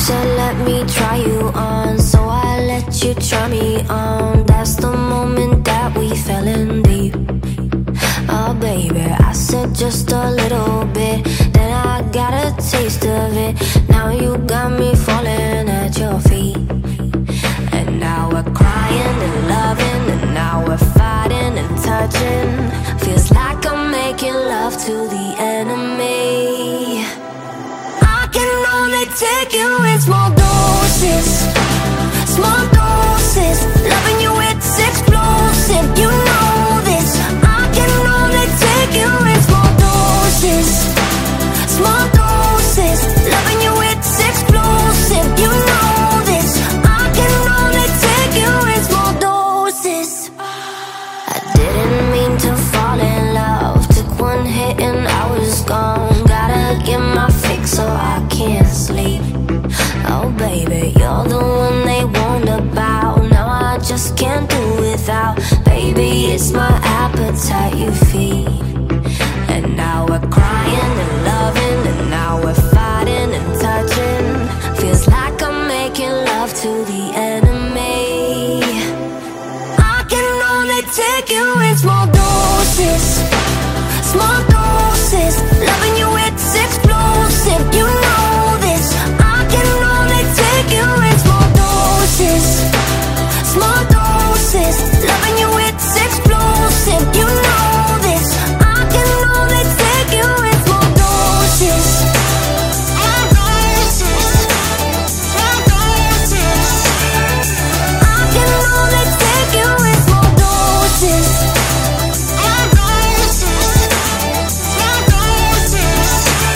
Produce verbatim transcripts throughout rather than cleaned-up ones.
said let me try you on, so I let you try me on. That's the moment that we fell in deep. Oh baby, I said just a little bit, then I got a taste of it. Now you got me falling at your feet. And now we're crying and loving, and now we're fighting and touching. Feels like I'm making love to the enemy. I can only take you in small doses, small doses. Loving you, it's explosive, you know this. I can only take you in small doses, small doses. Loving you, it's explosive, you know this. I can only take you in small doses. I didn't mean to fall in love. Took one hit and I was gone. Gotta get my fix so I can't sleep. Oh baby, you're the one they warned about. Now I just can't do without. Baby, it's my appetite you feed. And now we're crying and loving, and now we're fighting and touching. Feels like I'm making love to the enemy. I can only take you in small doses, small doses. Loving you, it's explosive, you know this. I can only take you in small doses, small doses. Loving you, it's explosive, you know this. I can only take you in small doses, small doses, small doses. I can only take you in small doses, small doses, small doses.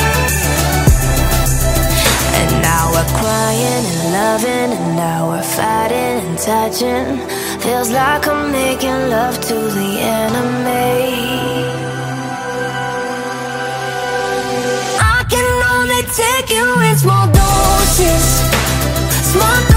And now we're crying and loving, and now we're fighting and touching. Feels like I'm making love to the enemy. I can only take you in small doses, small doses.